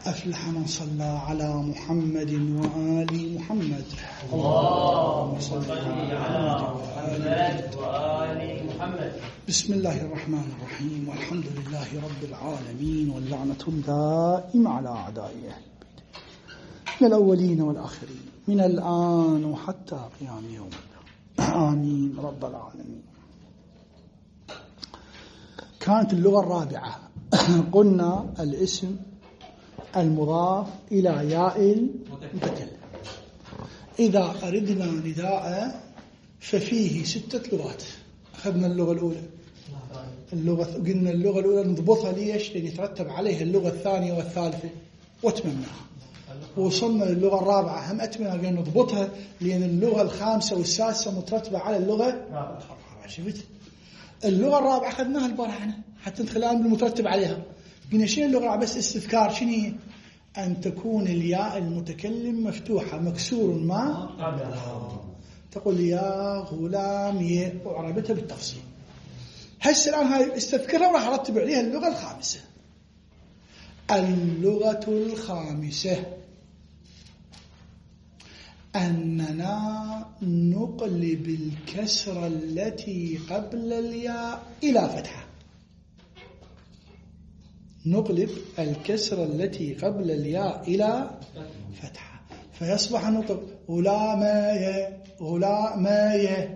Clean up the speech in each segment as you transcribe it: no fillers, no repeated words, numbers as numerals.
أفلح من صلى على محمد وآل محمد. اللهم صل على محمد وآل محمد. بسم الله الرحمن الرحيم، والحمد لله رب العالمين، واللعنة دائمة على أعدائه من الأولين والآخرين من الآن وحتى قيام يوم الدين. آمين رب العالمين. كانت اللغة الرابعة قلنا الاسم المضاف إلى ياء المتكلم. إذا أردنا نداء ففيه 6 لغات. أخذنا اللغة الأولى، قلنا اللغة الأولى نضبطها ليش؟ لأن يترتب عليها اللغة الثانية والثالثة واتممناها. وصلنا للغة الرابعة هم أتمنى قلنا نضبطها لأن اللغة الخامسة والسادسة مترتبة على اللغة الرابعة. شفت؟ اللغة الرابعة أخذناها البارحة حتى ندخل الآن بالمترتب عليها. قلنا شنو اللغة الرابعة؟ بس استذكار شنو هي؟ أن تكون الياء المتكلم مفتوحة مكسور ما تقول يا غلام ي، وعربتها بالتفصيل. هسه الآن هاي استذكرها وراح أرتب عليها اللغة الخامسة. اللغة الخامسة أننا نقلب الكسرة التي قبل الياء إلى فتحة. نقلب الكسرة التي قبل الياء إلى فتحة فيصبح نطق غلاماي غلاماي.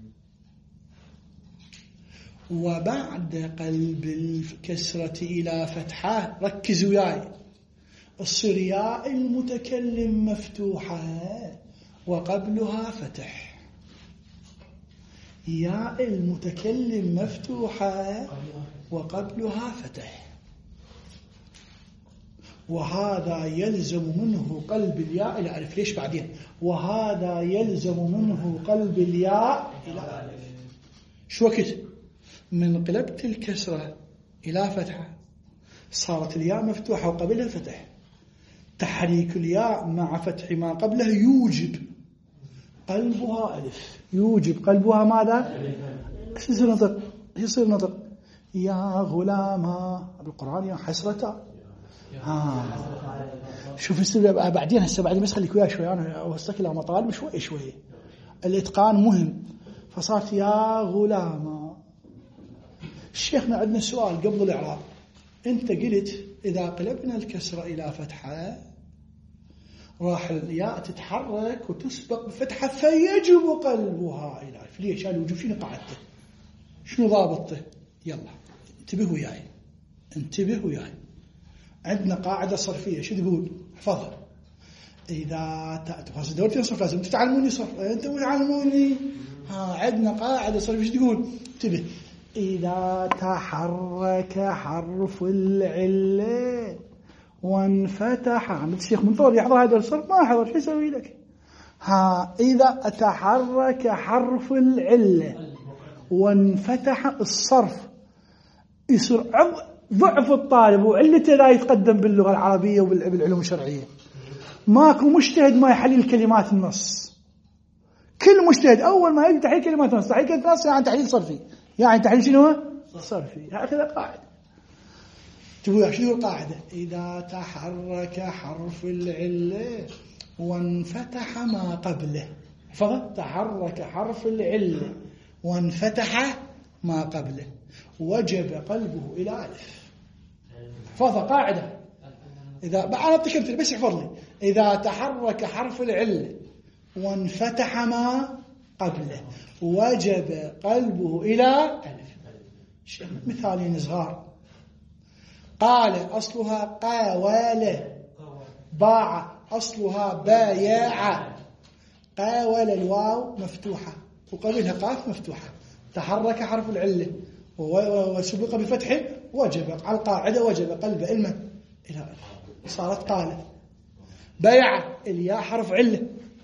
وبعد قلب الكسرة إلى فتحة ركزوا وياي، الصير ياء المتكلم مفتوحة وقبلها فتح. ياء المتكلم مفتوحة وقبلها فتح، وهذا يلزم منه قلب الياء إلى ألف. ليش بعدين؟ وهذا يلزم منه قلب الياء إلى ألف. شو وقت من قلبت الكسرة إلى فتحة صارت الياء مفتوحة وقبلها فتح. تحريك الياء مع فتح ما قبلها يوجب قلبها ألف. يوجب قلبها ماذا؟ يصير نطق يا غلاما. بالقرآن يا حسرة. شوف السبب بعدين. هسه بعدين بس خليك وياه شوي، انا اوصلك الى مطالب شوي. الاتقان مهم. فصارت يا غلاما. شيخنا عندنا سؤال قبل الاعراب. انت قلت اذا قلبنا الكسره الى فتحه راح الياء تتحرك وتسبق بفتحه فيجب قلبها الى الف. ليش الوجوب؟ شنو قاعدته؟ شنو ضابطته؟ يلا انتبه وياي. عندنا قاعدة صرفية. شو تقول؟ احفظها. إذا دورتين صرف لازم تتعلموني صرف. أنت تعلموني. عندنا قاعدة صرفية. شو تقول؟ انتبه. إذا تحرك حرف العلة وانفتح. عمد الشيخ من طول يحضر هذا الصرف ما حضر. شو يسوي لك؟ إذا تحرك حرف العلة وانفتح الصرف يصير ضعف الطالب وعلته لا يتقدم باللغة العربية وبالعلوم الشرعية. ماكو مجتهد ما يحلل كلمات النص. كل مجتهد أول ما يجي تحليل كلمات النص. تحليل كلمات النص يعني تحليل صرفي. يعني تحليل شنو؟ صرفي. هكذا قاعدة. تقول شنو القاعدة؟ إذا تحرك حرف العلة وانفتح ما قبله. تحرك حرف العلة وانفتح ما قبله وجب قلبه إلى ألف. احفظها قاعدة. إذا أعطيك أمثلة بس احفظ لي. إذا تحرك حرف العلة وانفتح ما قبله وجب قلبه إلى ألف. مثالين صغار. قال أصلها قاولة. باع أصلها بايع. قاول الواو مفتوحة وقبلها قاف مفتوحة. تحرك حرف العلة وسبق بفتح وجب على القاعدة وجب قلب إلى ألف. صارت قالة. بيع الياء حرف علة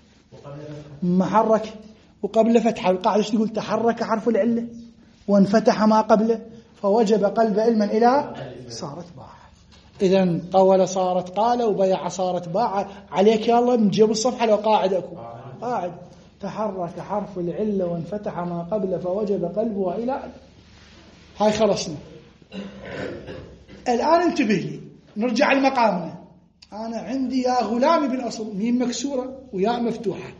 محرك وقبل فتحة. القاعدة تقول تحرك حرف العلة وانفتح ما قبله فوجب قلب إلى صارت باع. إذن قول صارت قالة وبيع صارت باع. عليك يا الله نجيب الصفحة لو قاعدة أكو قاعد تحرك حرف العلة وانفتح ما قبله فوجب قلبها إلى ألف. هاي خلصنا. الآن انتبه لي نرجع لمقامنا. أنا عندي يا غلامي بالأصل ميم مكسورة وياء مفتوحة،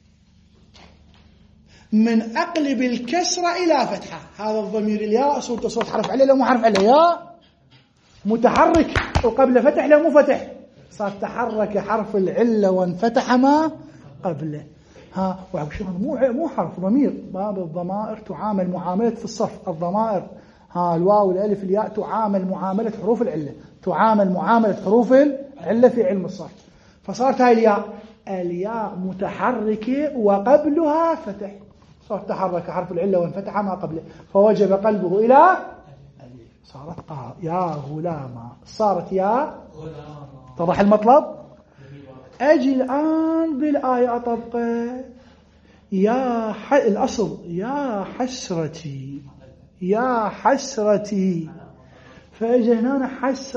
من أقلب الكسرة إلى فتحة، هذا الضمير الياء صورته صوت حرف علة لو مو حرف علة، ياء متحرك وقبل فتح لو مو فتح، صار تحرك حرف العلة وانفتح ما قبله. مو حرف ضمير، باب الضمائر تعامل معاملة في الصرف، الضمائر الواو الألف الياء تعامل معاملة حروف العلة، تعامل معاملة حروف العلة في علم الصرف. فصارت هاي الياء متحركة وقبلها فتح، صار تحرك حرف العلة وانفتح ما قبله، فوجب قلبه إلى صارت يا غلاما، صارت يا طرح المطلب. أجي الآن بالآية أطبقه، الأصل يا حسرتي، يا حسرتي، فأجي هنا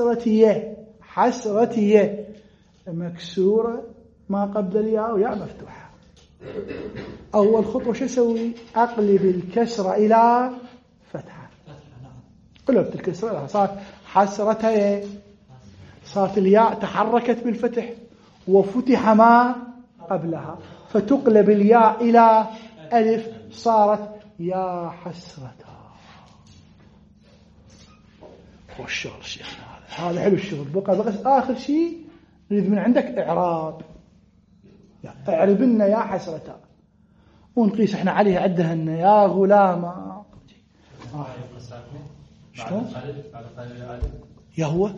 حسرتي مكسورة ما قبل الياء وياء مفتوحة. أول خطوة شو أسوي؟ أقلب الكسرة إلى فتحة، قلبت الكسرة إلى صارت حسرتها، صارت الياء تحركت بالفتح وفتح ما قبلها، فتقلب الياء إلى ألف، صارت يا حسرتها. والشغل شيخنا هذا حلو الشغل. بقى آخر شيء نريد من عندك إعراب، اعرب لنا يا حسرتها، ونقيس احنا عليه عدهن يا غلامة. شلون؟ يا هو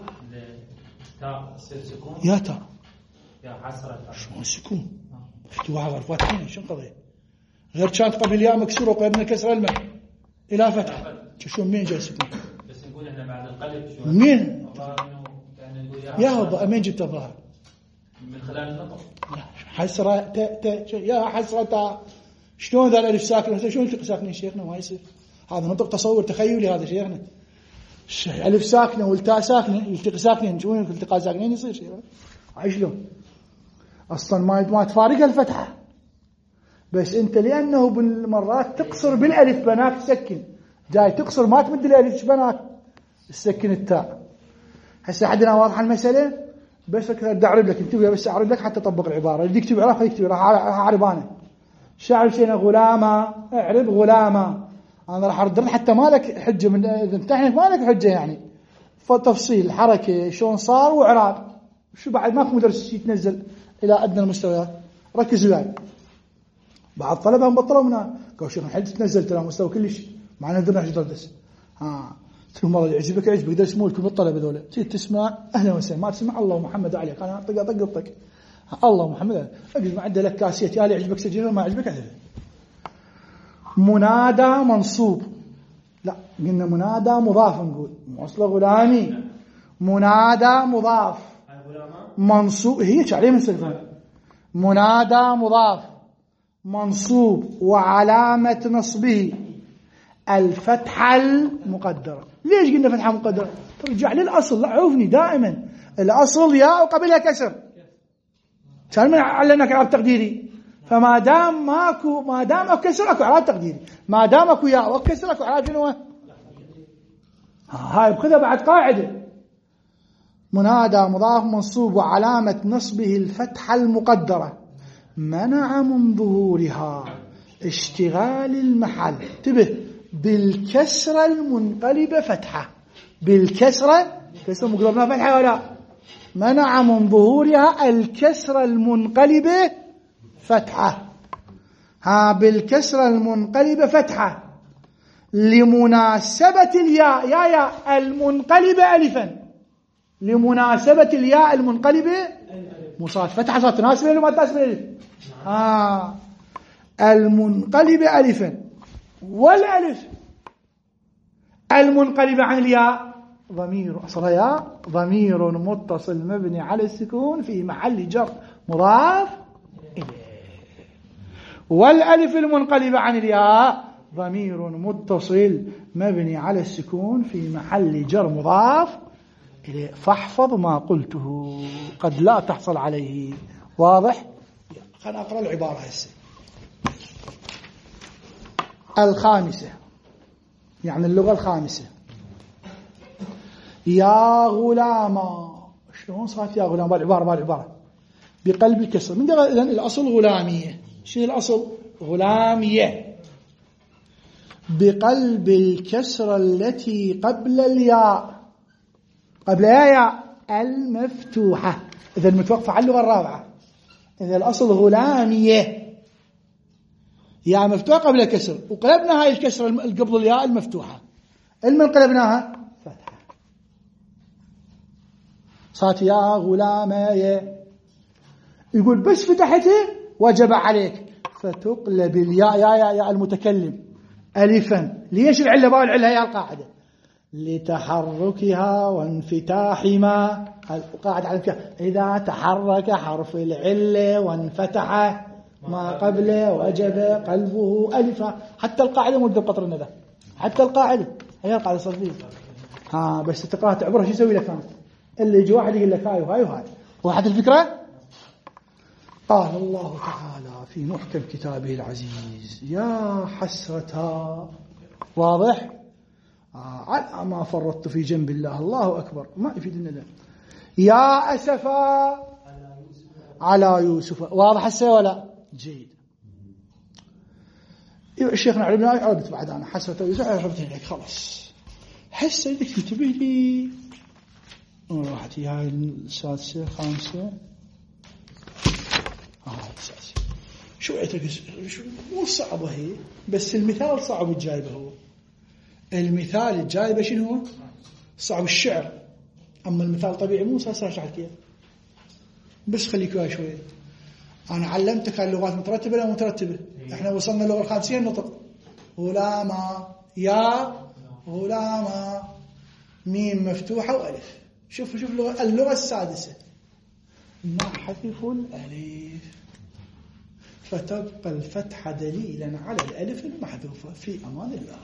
يا تا يا حسرتها شلون سكون فتوها غرفاتين، شنو قضية غير كانت قبل ياء مكسورة وقبلنا كسر الماء إلى فتح، شلون مين جاي سكون؟ بس نقول احنا بعد القلب شو مين يعني نقول يا هو مين جبت الظاهر من خلال النطق حسرة يا حسرة، شلون ذا الألف ساكنة؟ شلون التقي ساكنين شيخنا؟ ما يصير، هذا نطق تصور تخيلي هذا شيخنا. ألف ساكنة والتاء ساكنة يلتقي ساكنين، شلون التقاء ساكنين يصير شيخنا؟ شلون أصلا ما تفارق الفتحة، بس أنت لأنه بالمرات تقصر بالألف بنات تسكن، جاي تقصر ما تمد الألف بنات تسكن التاء. هسه حدنا واضحة المسألة، بس أكثر أعرب لك انتبه، بس أعرب لك حتى تطبق العبارة اللي يكتب عراف يكتب راح أعرب أنا شاعر شينا غلامة، اعرب غلامة، أنا راح أرد حتى ما لك حجة من إذا امتحنك ما لك حجة يعني، فتفصيل حركة شلون صار وإعراب شو بعد ماكو مدرس يتنزل إلى أدنى المستويات. ركز وياي، بعض طلبة بطلوا منها قالوا شيخ حد تنزلت إلى مستوى كلش معنا درنا شو تدرس ثم والله يعجبك درس مو لكم الطلبة ذولا، تيجي تسمع أهلا وسهلا، ما تسمع الله محمد عليك، أنا طق الله محمد أجل ما عنده لك كاسية يا يعجبك سجل ما يعجبك أهلا. منادى منصوب، لا قلنا منادى مضاف، نقول موصل غلامي، منادى مضاف منصوب هي عليه من سلفان، منادى مضاف منصوب وعلامة نصبه الفتحة المقدرة. ليش قلنا فتحة مقدرة؟ ترجع للأصل، لا عوفني دائما الأصل ياء وقبلها كسر، كان من علمناك إعراب تقديري، فما دام اكو كسر اكو إعراب تقديري، ما دام اكو ياء وكسر اكو إعراب شنو؟ هاي بخذها بعد قاعدة، منادى مضاف منصوب وعلامة نصبه الفتحة المقدرة منع من ظهورها اشتغال المحل، انتبه بالكسرة المنقلبة فتحة، بالكسرة كسرة مقلوبنا فتحة ولا منع من ظهورها الكسرة المنقلبة فتحة، بالكسرة المنقلبة فتحة لمناسبة الياء يا المنقلبة ألفا، لمناسبة الياء المنقلبة مصاد فتحة صارت تناسب ولا ما تناسب الألف؟ المنقلبة ألفا، والألف المنقلبة عن الياء ضمير أصلها ياء ضمير متصل مبني على السكون في محل جر مضاف إليه، والألف المنقلبة عن الياء ضمير متصل مبني على السكون في محل جر مضاف إليه. فاحفظ ما قلته قد لا تحصل عليه. واضح؟ خلنا أقرأ العبارة هسه. الخامسة يعني اللغة الخامسة، يا غلاما، شلون صارت يا غلام؟ بالعبارة بقلب الكسر. من قال إذن الأصل غلامية. شنو الأصل؟ غلامية بقلب الكسر التي قبل الياء، قبل ياء المفتوحة. إذا المتوقفة على اللغة الرابعة. إذا الأصل غلامية ياء مفتوحة قبل الكسر، وقلبنا هاي الكسر قبل الياء المفتوحة. المن قلبناها فتحة، صارت يا غلامية. يقول بس فتحته وجب عليك فتقلب الياء يا المتكلم ألفا. ليش العلة باء العلة هي القاعدة؟ لتحركها وانفتاح ما القاعدة على الانفتاح. إذا تحرك حرف العلة وانفتح ما قبله وجب قلبه ألفا. حتى القاعدة مو بقطر الندى، حتى القاعدة هي القاعدة صرفية. بس تقرأ تعبرها شو يسوي لك؟ اللي يجي واحد يقول لك هاي وهاي وهاي. واحد الفكرة. قال الله تعالى في محكم كتابه العزيز يا حسرتها. واضح؟ على ما فرطت في جنب الله. الله أكبر. ما يفيد الندى. يا أسفا على يوسف. واضح هسه ولا؟ جيد. الشيخنا علمنا عرفت بعد أنا حسرة يوسف عرفت لك خلاص. هسه بدك تنتبه لي. راحت هاي السادسة الخامسة. السادسة شو مو صعبة هي، بس المثال صعب الجايبه. هو المثال الجايبه شنو هو؟ صعب الشعر. أما المثال طبيعي مو سهل كيف. بس خليك وياي شوية. أنا علمتك اللغات مترتبة لا مترتبة. إحنا وصلنا اللغة الخامسية النطق. غلاما يا غلاما ميم مفتوحة وألف. شوف اللغة السادسة نحذف الألف فتبقى الفتحة دليلا على الألف المحذوفة. في أمان الله.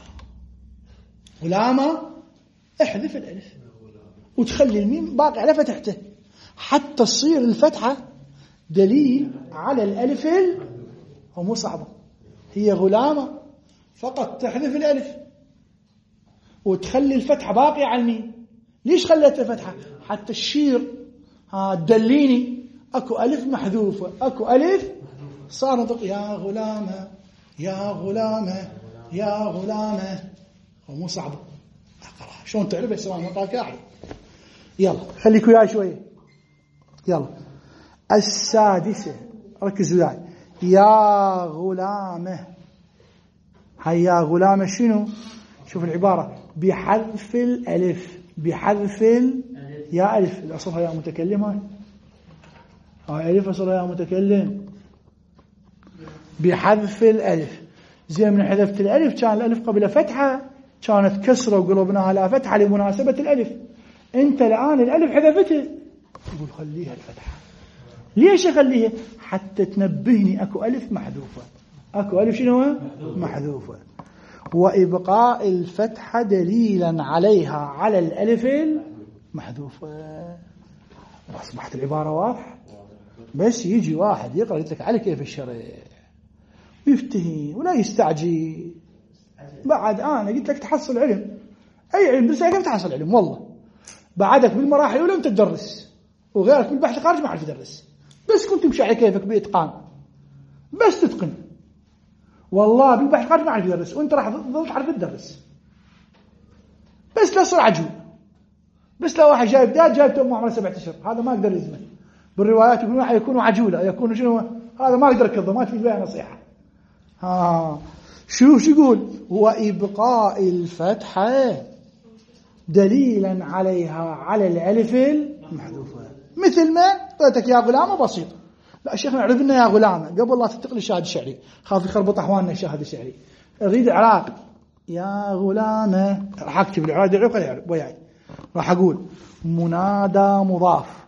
غلاما احذف الألف وتخلي الميم باقي على فتحته حتى تصير الفتحة دليل على الألف. هو مو صعبة، هي غلامة فقط تحذف الألف وتخلي الفتحة باقي على الميم. ليش خليت الفتحة؟ حتى الشير دليني أكو ألف محذوفة، أكو ألف صار نطق يا غلامة يا غلامة يا غلامة. هو مو صعبة. أقرأ شلون تعرفه سواء نطاك أحد. يلا خليك وياي شوية. يلا السادسة ركزوا وياي. يا غلامة. هيا يا غلامة شنو؟ شوف العبارة بحذف الألف. بحذف يا ألف الأصلها يا متكلم. هاي ألف أصلها يا متكلم. بحذف الألف. زي من حذفت الألف كان الألف قبل فتحة كانت كسرة وقلبناها لا فتحة لمناسبة الألف. أنت الآن الألف حذفته يقول خليها الفتحة. ليش أخليها؟ حتى تنبهني أكو ألف محذوفة. أكو ألف شنو؟ محذوفة. وإبقاء الفتحة دليلا عليها على الألف المحذوفة. أصبحت العبارة واضحة. بس يجي واحد يقرأ لك على كيف الشرع يفتهي ولا يستعجي. بعد أنا قلت لك تحصل علم. أي علم درسها كيف تحصل علم؟ والله بعدك بالمراحل الأولى أنت تدرس وغيرك بالبحث الخارجي ما عرف يدرس. بس كنت تمشي على كيفك بإتقان بس تتقن. والله بالبحث الخارجي ما عرف يدرس وأنت راح تظل تعرف تدرس. بس لا صر عجول. بس لا واحد جايب داد جايب توم عمره 7 أشهر هذا ما يقدر يزمن. بالروايات يكونوا عجولة يكونوا شنو هذا ما يقدر يكذب ما تفيد بها نصيحة. شو يقول؟ وإبقاء الفتحة دليلا عليها على الألف المحذوفة. مثل ما قلتك يا غلامة بسيط. لا شيخنا عرف لنا يا غلامة قبل لا تنتقل الشاهد الشعري. خاف يخربط أحوالنا الشاهد الشعري. أريد إعراب يا غلامة. راح أكتب الإعراب وياي. راح أقول منادى مضاف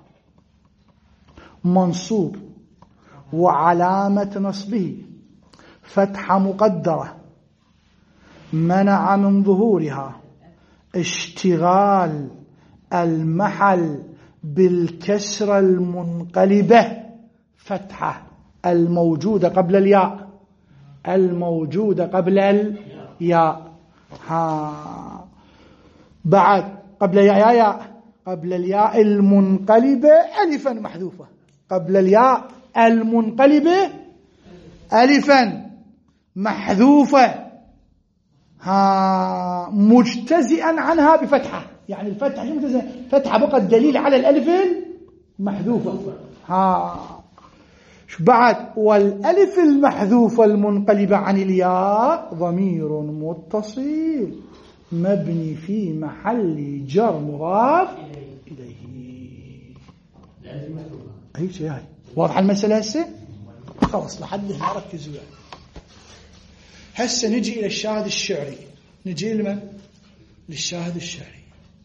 منصوب وعلامة نصبه فتحة مقدرة منع من ظهورها اشتغال المحل بالكسرة المنقلبة فتحة الموجودة قبل الياء. الموجودة قبل الياء. بعد قبل ياء قبل الياء المنقلبة ألفا محذوفة، قبل الياء المنقلبة ألفا محذوفة مجتزئا عنها بفتحة، يعني الفتحة فتحة بقى الدليل على الألف المحذوفة. بعد والألف المحذوفة المنقلبة عن الياء ضمير متصل مبني في محل جر مضاف إليه. أي شيء هاي واضح المسألة هسه؟ خلاص لحد هنا ركزوا يعني. هسه نجي إلى الشاهد الشعري، نجي لمن؟ للشاهد الشعري.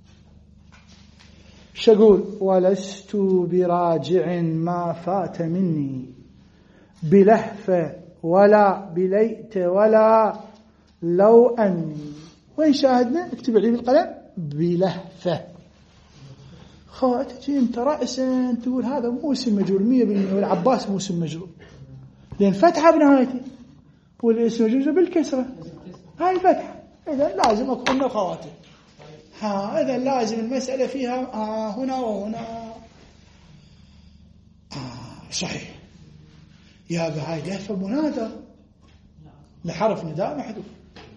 شقول ولست براجع ما فات مني بلهفة ولا بليت ولا لو أني. وين شاهدنا؟ اكتب عليه بالقلم بلهفة. تجي انت رأسا تقول هذا مو اسم مجرور 100%، والعباس مو اسم مجرور لأن فتحة بنهايته، والاسم مجرور بالكسرة، هاي فتحة، إذا لازم أكون خواتم. إذا لازم المسألة فيها هنا وهنا. صحيح يا بهاي لهفة منادى لحرف نداء محذوف.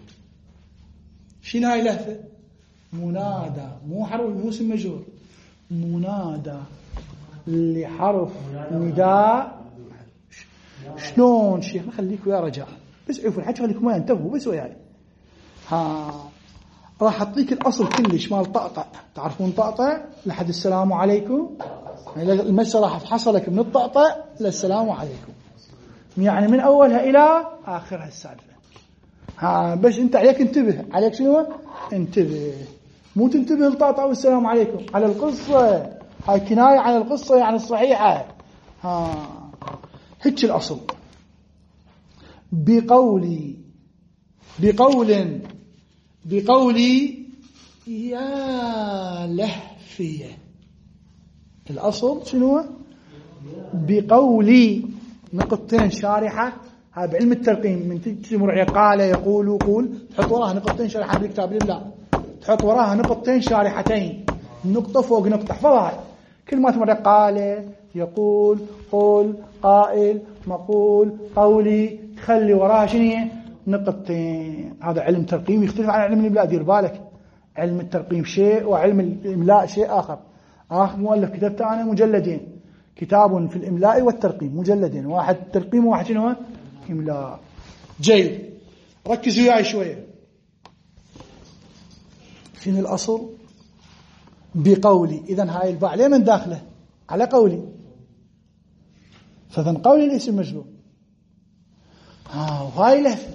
شنو هاي لهفة؟ منادى، مو حرف، مو اسم مجرور، منادى لحرف نداء. شلون شيخ؟ خليكوا يا رجاء بس عفوا الحكي، خليكم ما ينتبهوا بس وياي. راح أعطيك الأصل كلش مال طقطق. تعرفون طقطق لحد السلام عليكم؟ المسألة راح أفحصلك من الطقطق للسلام عليكم، يعني من أولها إلى آخرها السالفة. بس أنت عليك انتبه. عليك شنو؟ انتبه، مو تنتبه للطقطق والسلام عليكم، على القصة. هاي كناية عن القصة يعني الصحيحة. هيك الأصل. بقولي يا لهفية. الأصل شنو؟ بقولي نقطتين شارحة. هذا بعلم الترقيم، من تمر عليه قال يقول قول، تحط وراها نقطتين شارحة بالكتاب لا، تحط وراها نقطتين شارحتين، نقطة فوق نقطة. احفظها كل ما تمر قال يقول قول قائل مقول قولي، خلي وراها شنو؟ نقطتين. هذا علم ترقيم يختلف عن علم الإملاء. دير بالك، علم الترقيم شيء وعلم الإملاء شيء آخر. مؤلف كتبت أنا مجلدين، كتاب في الإملاء والترقيم، مجلدين، واحد ترقيم وواحد شنو؟ إملاء. جيد، ركزوا وياي شوية. شنو الأصل؟ بقولي. إذن هاي الباء ليه من داخله؟ على قولي، فذن قولي الاسم مجرور. وهاي لهفة،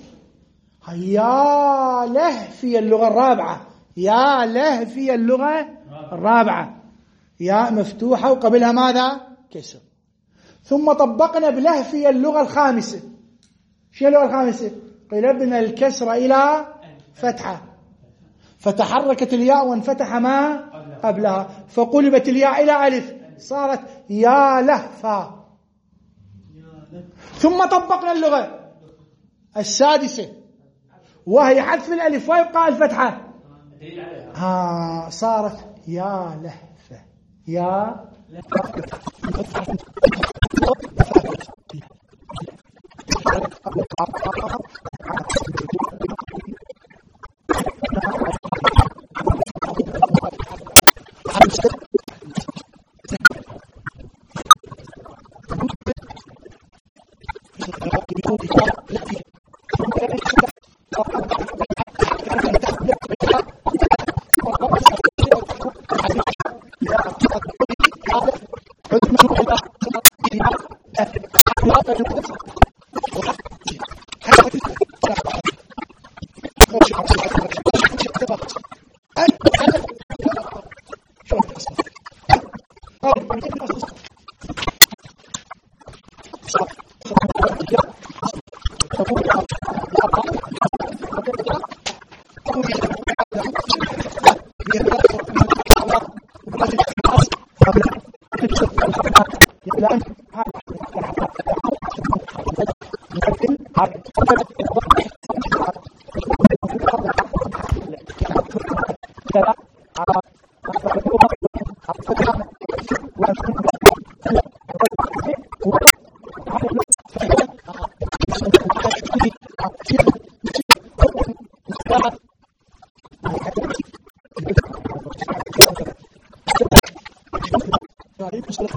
يا لهفي اللغة الرابعة، يا لهفي اللغة الرابعة، يا مفتوحة وقبلها ماذا؟ كسر. ثم طبقنا بلهفي اللغة الخامسة. شو اللغة الخامسة؟ قلبنا الكسر إلى فتحة، فتحركت الياء وانفتح ما قبلها، فقلبت الياء إلى ألف، صارت يا لهفة. ثم طبقنا اللغة السادسة وهي حذف الألف ويبقى الفتحة، صارت يا لهفة. يا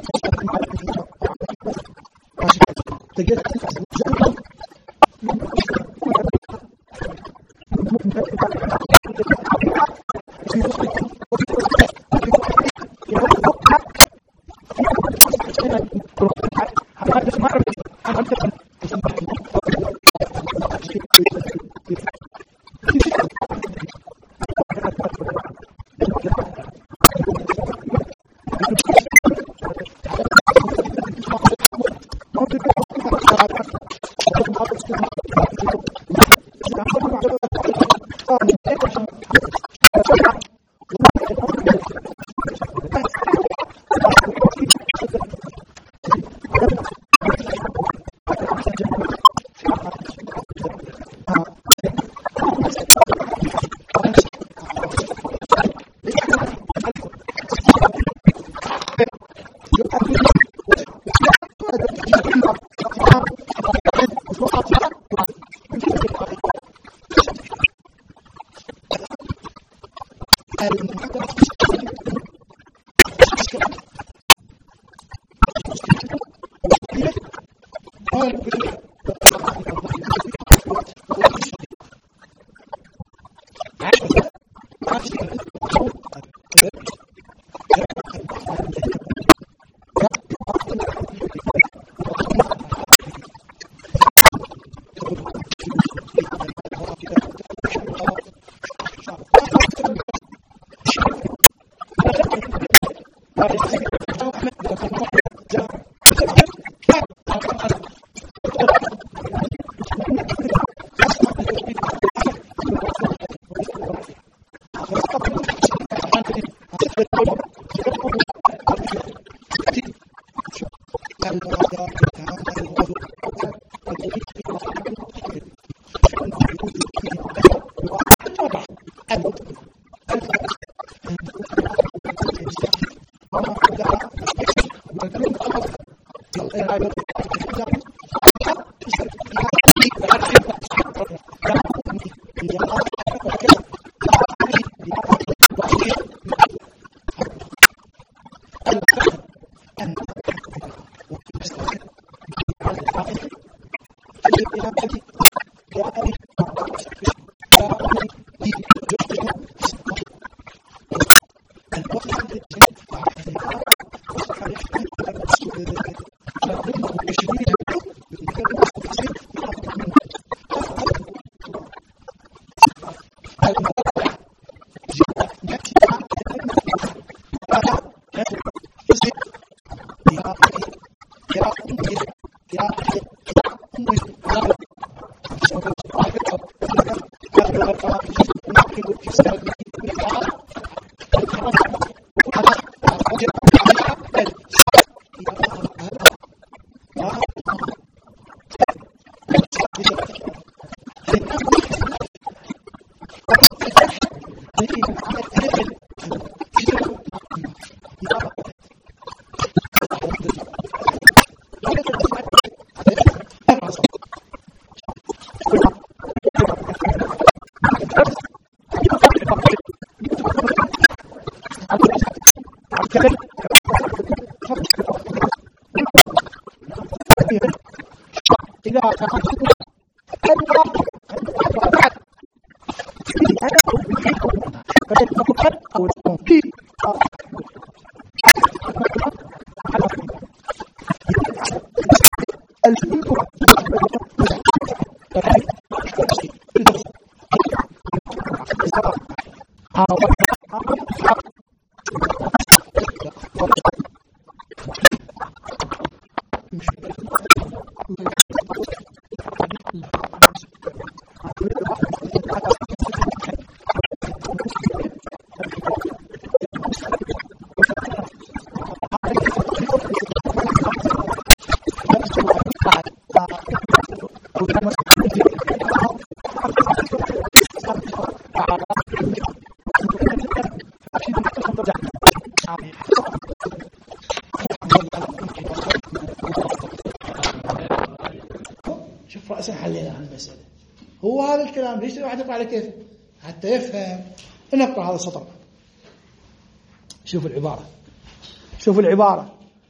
شوف رأسا حلينا عن المسألة. هو هذا الكلام ليش الواحد يقرأ على كيفه حتى يفهم. نقرأ هذا السطر. شوف العبارة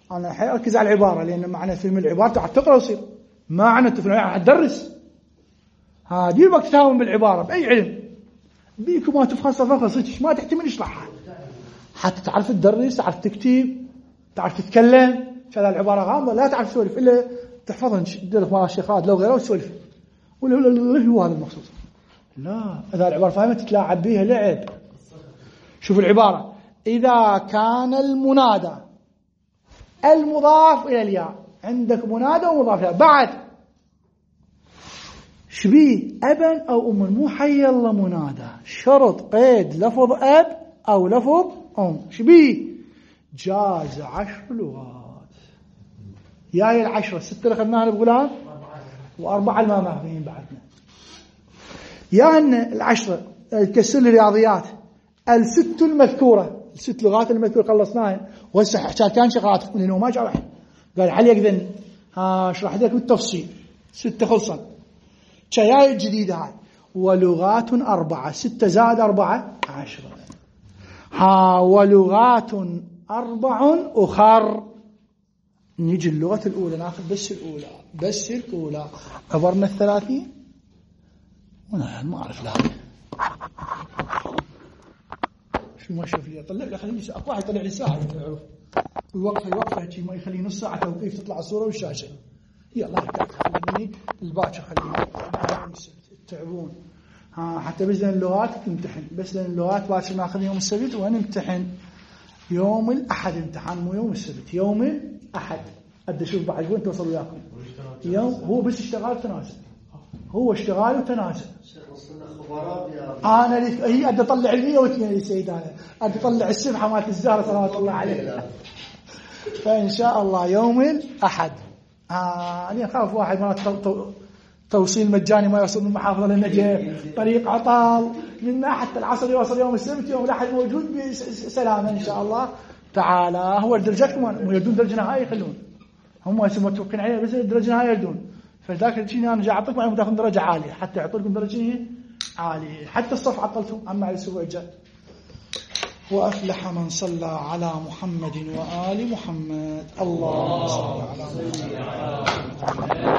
أنا الحين أركز على العبارة، لأن معنى فهم العبارة تعرف تقرأ ويصير، ما معنى تفهم العبارة تدرس. هذه الوقت تتهاون بالعبارة بأي علم، بيك ما تفهم صفحة ما تحتمل اشرحها، حتى تعرف تدرس، تعرف تكتب، تعرف تتكلم. فهذا العبارة غامضة لا تعرف تسولف إلا تحفظها، تدرس مع الشيخ خالد لو غيره وتسولف، ولا هو هذا المقصود. لا، إذا العبارة فاهمة تتلاعب بيها لعب. شوف العبارة: إذا كان المنادى المضاف إلى الياء، عندك منادى ومضاف إلى بعد شبيه أبا أو أما، مو حي الله منادى، شرط قيد لفظ أب أو لفظ أم، شبيه جاز 10 لغات. ياي 10 6 اللي أخذناها بغلام، و4 المامهين بعدنا. يا أن 10 الكسر الرياضيات، 6 المذكورة، 6 لغات المذكورة خلصناهن، وهسه كان شغلات لأنه ما شرح، قال علي يقذن اشرح لك بالتفصيل. 6 خلصن، شياي الجديدة هاي. ولغات 4، 6 زائد 4 10. ولغات 4 أخر. نيجي اللغة الأولى ناخذ بس الأولى، عبرنا 30. وانا ما اعرف لا شو ما اشوف لي اطلع لي، خليني اطلع يطلع لي ساعه تعرف الوقفه شيء ما يخلي نص ساعه توقيف تطلع الصوره والشاشه. يلا خليني الباكر، خليني تعبون. حتى بس لان اللغات تمتحن، بس لان اللغات باكر ناخذ يوم السبت ونمتحن يوم الاحد. امتحان مو يوم السبت، يوم الاحد. ابدا اشوف بعد وين توصل وياكم. يوم هو بس اشتغال تناسب، هو اشتغال وتناسب. انا هي ادي اطلع 102 يا سيد، انا ادي اطلع السبحه مالت الزهره صلوات الله عليها. فان شاء الله يوم الاحد. انا اخاف واحد ما توصيل مجاني ما يوصل من المحافظه للنجف، طريق عطال منا حتى العصر يوصل يوم السبت، يوم الاحد موجود بسلامه ان شاء الله تعالى. هو درجتكم مو يردون درجه نهائيه، يخلون هم اسمه متوكلين عليه، بس درجه نهائيه يردون. فذاك الشيء انا جاي اعطيكم على تاخذون درجه عاليه، حتى يعطونكم درجه عاليه. حتى الصف عطلتهم اما على الاسبوع الجاي. وافلح من صلى على محمد وآل محمد. اللهم صل على محمد.